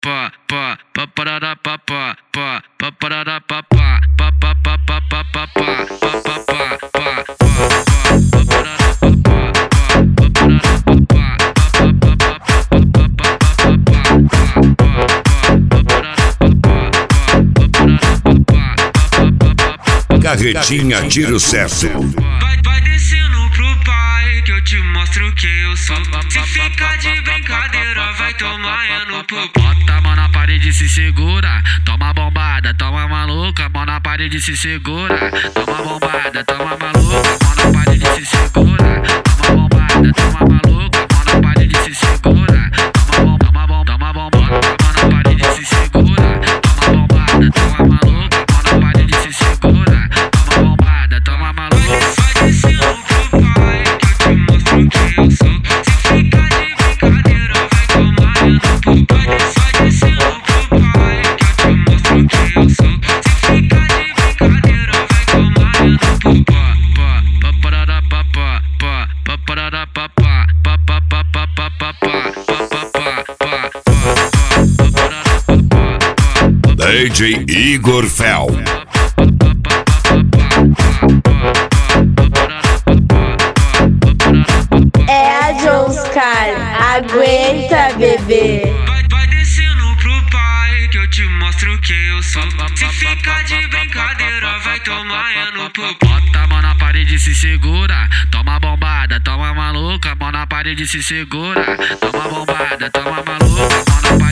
pá, pá, pá, parará, pá, pá, pá, pá, parará, pá, pá, pá, pá, pá, pá, pá, pá, pá, pá, pá, pá, Carretinha Tiro Certo. Vai descendo pro pai que eu te mostro quem eu sou. Se ficar de brincadeira, vai tomar no popô. Bota a mão na parede, se segura. Toma bombada, toma maluca. Mão na parede, se segura. Toma bombada, toma maluca. Mão na parede, se segura. Toma bombada, toma maluca. Mão na parede, se segura. Toma bombada, mão na parede, se segura. Toma bombada, toma maluca. Mão na parede, se segura. Toma bombada, toma maluca. Vai descendo pro pai que eu te mostro quem eu sou. Se ficar de brincadeira, vai tomar no popô. Vai descendo pro pai que eu te mostro quem eu sou. Se ficar de brincadeira, vai tomar no popô. Pá, pá, parará, pá, pá, pá, pá, parará, pá, pá, pá, pá, pá, pá, pá, pá, DJ Igor Fel. É a Jonscar, aguenta, bebê. Vai descendo pro pai que eu te mostro quem eu sou. Se ficar de brincadeira, vai tomar no popô. Bota a mão na parede, se segura. Toma bombada, toma maluca. Mão na parede, se segura. Toma bombada, toma maluca. Mão na parede.